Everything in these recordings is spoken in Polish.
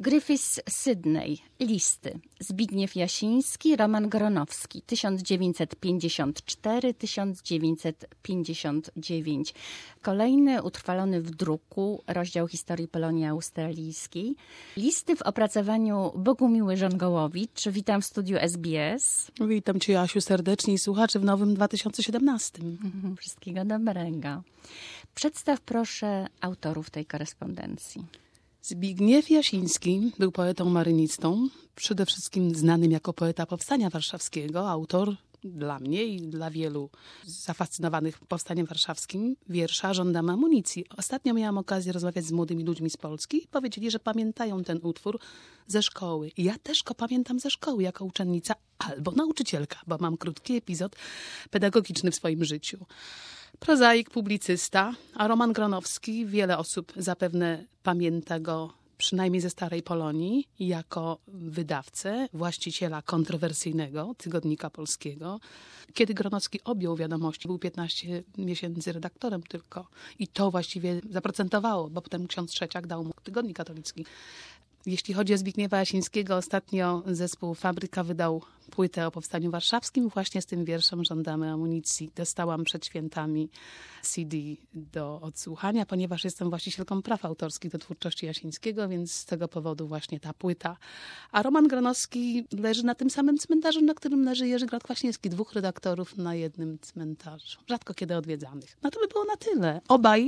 Gryfys Sydney. Listy. Zbigniew Jasiński, Roman Gronowski. 1954-1959. Kolejny utrwalony w druku rozdział historii Polonii Australijskiej. Listy w opracowaniu Bogumiły Żongołowicz. Witam w studiu SBS. Witam Cię, Jasiu, serdecznie i słuchaczy w nowym 2017. Wszystkiego dobrego. Przedstaw proszę autorów tej korespondencji. Zbigniew Jasiński był poetą marynistą, przede wszystkim znanym jako poeta Powstania Warszawskiego, autor dla mnie i dla wielu zafascynowanych Powstaniem Warszawskim wiersza Żądamy amunicji. Ostatnio miałam okazję rozmawiać z młodymi ludźmi z Polski i powiedzieli, że pamiętają ten utwór ze szkoły. I ja też go pamiętam ze szkoły jako uczennica albo nauczycielka, bo mam krótki epizod pedagogiczny w swoim życiu. Prozaik, publicysta, a Roman Gronowski, wiele osób zapewne pamięta go przynajmniej ze starej Polonii, jako wydawcę, właściciela kontrowersyjnego tygodnika polskiego. Kiedy Gronowski objął Wiadomości, był 15 miesięcy redaktorem tylko. I to właściwie zaprocentowało, bo potem ksiądz Trzeciak dał mu tygodnik katolicki. Jeśli chodzi o Zbigniewa Jasińskiego, ostatnio zespół Fabryka wydał płytę o Powstaniu Warszawskim właśnie z tym wierszem Żądamy amunicji. Dostałam przed świętami CD do odsłuchania, ponieważ jestem właścicielką praw autorskich do twórczości Jasińskiego, więc z tego powodu właśnie ta płyta. A Roman Gronowski leży na tym samym cmentarzu, na którym leży Jerzy Grad-Kwaśniewski. 2 redaktorów na jednym cmentarzu. Rzadko kiedy odwiedzanych. No to by było na tyle.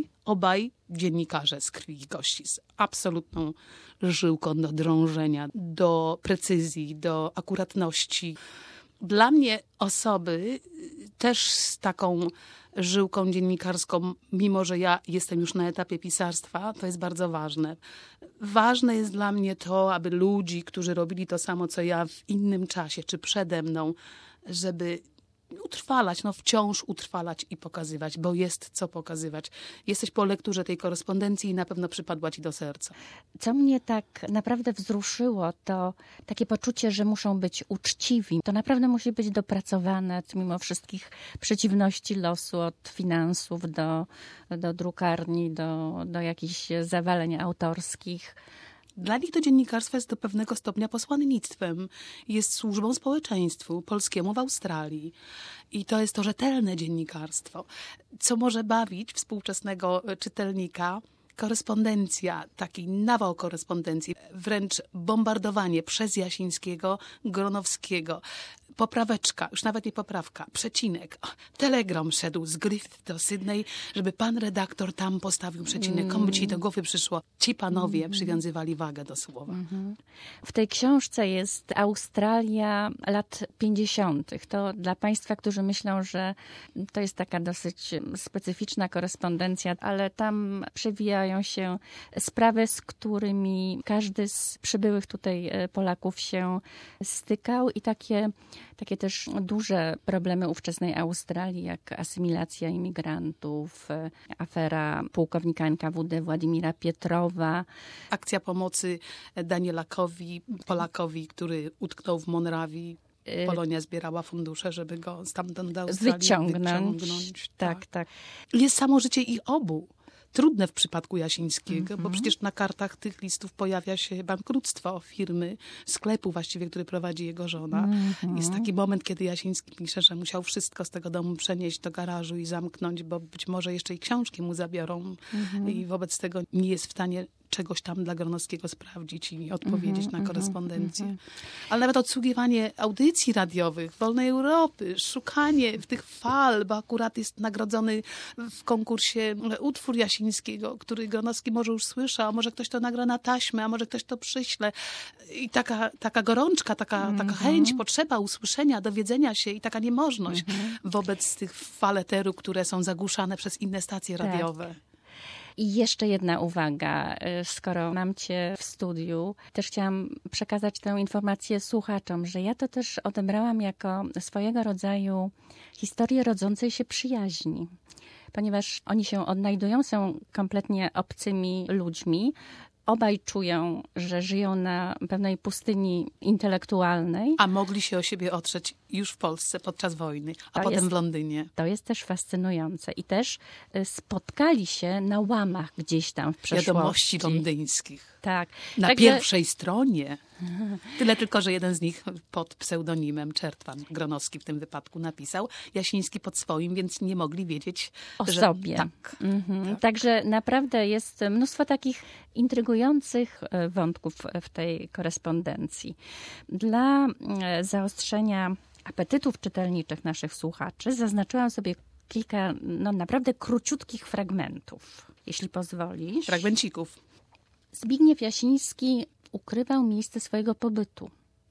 Obaj dziennikarze z krwi i kości, z absolutną żyłką do drążenia, do precyzji, do akuratności. Dla mnie osoby też z taką żyłką dziennikarską, mimo że ja jestem już na etapie pisarstwa, to jest bardzo ważne. Ważne jest dla mnie to, aby ludzi, którzy robili to samo, co ja w innym czasie, czy przede mną, żeby utrwalać, wciąż utrwalać i pokazywać, bo jest co pokazywać. Jesteś po lekturze tej korespondencji i na pewno przypadła ci do serca. Co mnie tak naprawdę wzruszyło, to takie poczucie, że muszą być uczciwi. To naprawdę musi być dopracowane mimo wszystkich przeciwności losu, od finansów do drukarni, do jakichś zawaleń autorskich. Dla nich to dziennikarstwo jest do pewnego stopnia posłannictwem. Jest służbą społeczeństwu polskiemu w Australii. I to jest to rzetelne dziennikarstwo. Co może bawić współczesnego czytelnika? Korespondencja, taki nawał korespondencji, wręcz bombardowanie przez Jasińskiego, Gronowskiego. Popraweczka, już nawet nie poprawka, przecinek. Telegram szedł z Griffith do Sydney, żeby pan redaktor tam postawił przecinek. Komu by ci do głowy przyszło? Ci panowie przywiązywali wagę do słowa. W tej książce jest Australia lat 50. To dla państwa, którzy myślą, że to jest taka dosyć specyficzna korespondencja, ale tam przewijają się sprawy, z którymi każdy z przybyłych tutaj Polaków się stykał i takie też duże problemy ówczesnej Australii, jak asymilacja imigrantów, afera pułkownika NKWD Władimira Pietrowa. Akcja pomocy Danielakowi, Polakowi, który utknął w Monrawii. Polonia zbierała fundusze, żeby go stamtąd do Australii wyciągnąć. Tak. Jest samo życie ich obu. Trudne w przypadku Jasińskiego, bo przecież na kartach tych listów pojawia się bankructwo firmy, sklepu właściwie, który prowadzi jego żona. Jest taki moment, kiedy Jasiński pisze, że musiał wszystko z tego domu przenieść do garażu i zamknąć, bo być może jeszcze i książki mu zabiorą i wobec tego nie jest w stanie czegoś tam dla Gronowskiego sprawdzić i odpowiedzieć na korespondencję. Ale nawet odsługiwanie audycji radiowych Wolnej Europy, szukanie tych fal, bo akurat jest nagrodzony w konkursie utwór Jasińskiego, który Gronowski może już słyszał, a może ktoś to nagra na taśmę, a może ktoś to przyśle. I taka gorączka, taka chęć, potrzeba usłyszenia, dowiedzenia się i taka niemożność wobec tych fal eteru, które są zagłuszane przez inne stacje radiowe. I jeszcze jedna uwaga, skoro mam cię w studiu, też chciałam przekazać tę informację słuchaczom, że ja to też odebrałam jako swojego rodzaju historię rodzącej się przyjaźni. Ponieważ oni się odnajdują, są kompletnie obcymi ludźmi, obaj czują, że żyją na pewnej pustyni intelektualnej. A mogli się o siebie otrzeć już w Polsce podczas wojny, a potem w Londynie. To jest też fascynujące. I też spotkali się na łamach gdzieś tam w przeszłości. Wiadomości londyńskich. Tak. Na Także pierwszej stronie. Tyle tylko, że jeden z nich pod pseudonimem Czertwan, Gronowski w tym wypadku, napisał, Jasiński pod swoim, więc nie mogli wiedzieć, o że sobie. tak. Tak. Także naprawdę jest mnóstwo takich intrygujących wątków w tej korespondencji. Dla zaostrzenia apetytów czytelniczych naszych słuchaczy zaznaczyłam sobie kilka naprawdę króciutkich fragmentów, jeśli pozwolisz. Fragmencików. Zbigniew Jasiński ukrywał miejsce swojego pobytu.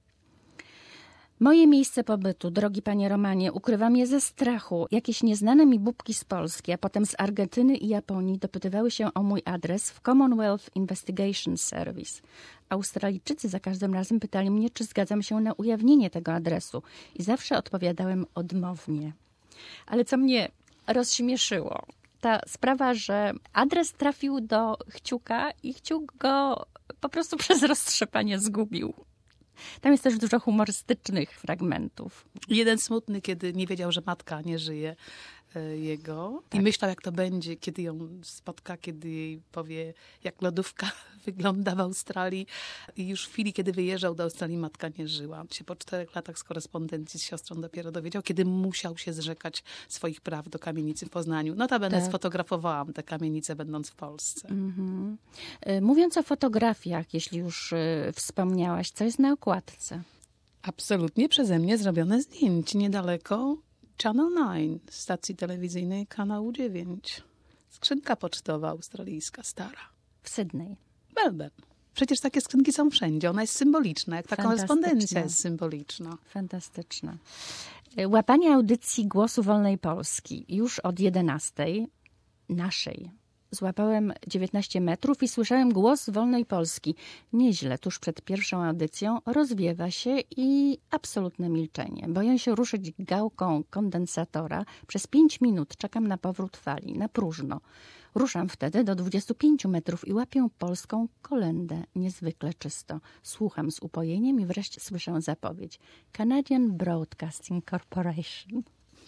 Moje miejsce pobytu, drogi panie Romanie, ukrywam je ze strachu. Jakieś nieznane mi bubki z Polski, a potem z Argentyny i Japonii dopytywały się o mój adres w Commonwealth Investigation Service. Australijczycy za każdym razem pytali mnie, czy zgadzam się na ujawnienie tego adresu i zawsze odpowiadałem odmownie. Ale co mnie rozśmieszyło, ta sprawa, że adres trafił do Chciuka i Chciuk go po prostu przez roztrzepanie zgubił. Tam jest też dużo humorystycznych fragmentów. Jeden smutny, kiedy nie wiedział, że matka nie żyje jego. Tak. I myślał, jak to będzie, kiedy ją spotka, kiedy jej powie, jak lodówka wygląda w Australii. I już w chwili, kiedy wyjeżdżał do Australii, matka nie żyła. Się po 4 latach z korespondencji z siostrą dopiero dowiedział, kiedy musiał się zrzekać swoich praw do kamienicy w Poznaniu. Notabene sfotografowałam tę kamienicę, będąc w Polsce. Mhm. Mówiąc o fotografiach, jeśli już wspomniałaś, co jest na okładce? Absolutnie przeze mnie zrobione zdjęcie niedaleko Channel 9, stacji telewizyjnej kanału 9. Skrzynka pocztowa australijska, stara. W Sydney. Melbourne. Przecież takie skrzynki są wszędzie. Ona jest symboliczna, jak ta korespondencja jest symboliczna. Fantastyczna. Łapanie audycji Głosu Wolnej Polski już od 11:00 naszej. Złapałem 19 metrów i słyszałem głos Wolnej Polski. Nieźle, tuż przed pierwszą audycją rozwiewa się i absolutne milczenie. Boję się ruszyć gałką kondensatora. Przez 5 minut czekam na powrót fali, na próżno. Ruszam wtedy do 25 metrów i łapię polską kolędę, niezwykle czysto. Słucham z upojeniem i wreszcie słyszę zapowiedź. Canadian Broadcasting Corporation.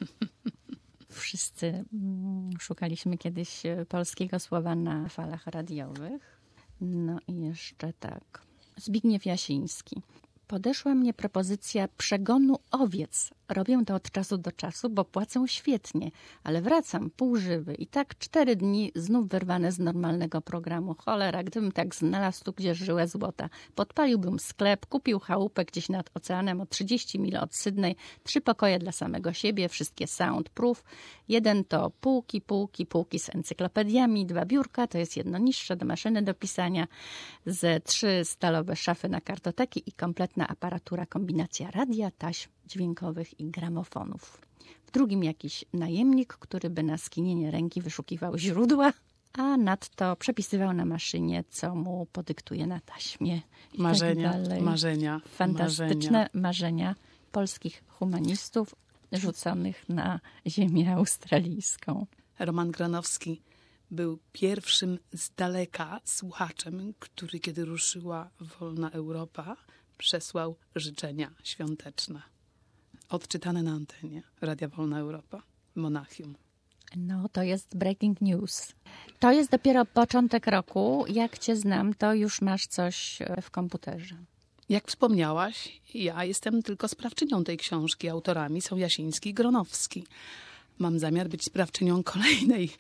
Wszyscy szukaliśmy kiedyś polskiego słowa na falach radiowych. No i jeszcze tak. Zbigniew Jasiński. Podeszła mnie propozycja przegonu owiec. Robię to od czasu do czasu, bo płacę świetnie, ale wracam półżywy i tak 4 dni znów wyrwane z normalnego programu. Cholera, gdybym tak znalazł tu gdzieś żyłę złota. Podpaliłbym sklep, kupił chałupę gdzieś nad oceanem o 30 mil od Sydney, 3 pokoje dla samego siebie, wszystkie soundproof. Jeden to półki z encyklopediami, 2 biurka, to jest jedno niższe do maszyny do pisania, ze 3 stalowe szafy na kartoteki i kompletna aparatura, kombinacja radia, taśm dźwiękowych i gramofonów. W drugim jakiś najemnik, który by na skinienie ręki wyszukiwał źródła, a nadto przepisywał na maszynie, co mu podyktuje na taśmie. I Marzenia, tak dalej. marzenia. Fantastyczne marzenia polskich humanistów rzuconych na ziemię australijską. Roman Gronowski był pierwszym z daleka słuchaczem, który, kiedy ruszyła wolna Europa, przesłał życzenia świąteczne. Odczytane na antenie Radia Wolna Europa w Monachium. No, to jest breaking news. To jest dopiero początek roku. Jak cię znam, to już masz coś w komputerze. Jak wspomniałaś, ja jestem tylko sprawczynią tej książki. Autorami są Jasiński i Gronowski. Mam zamiar być sprawczynią kolejnej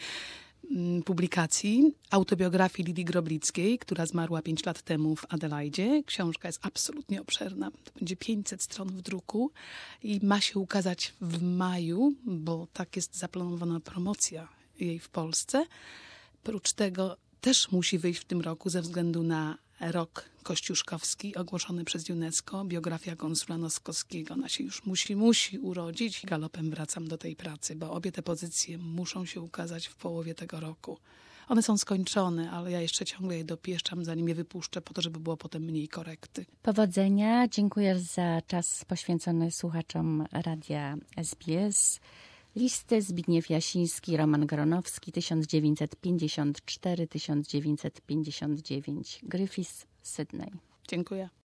publikacji autobiografii Lidii Groblickiej, która zmarła 5 lat temu w Adelaidzie. Książka jest absolutnie obszerna. To będzie 500 stron w druku i ma się ukazać w maju, bo tak jest zaplanowana promocja jej w Polsce. Prócz tego też musi wyjść w tym roku ze względu na rok kościuszkowski ogłoszony przez UNESCO. Biografia konsula Noskowskiego. Ona się już musi urodzić. Galopem wracam do tej pracy, bo obie te pozycje muszą się ukazać w połowie tego roku. One są skończone, ale ja jeszcze ciągle je dopieszczam, zanim je wypuszczę, po to, żeby było potem mniej korekty. Powodzenia. Dziękuję za czas poświęcony słuchaczom Radia SBS. Listy Zbigniew Jasiński, Roman Gronowski, 1954-1959. Griffiths, Sydney. Dziękuję.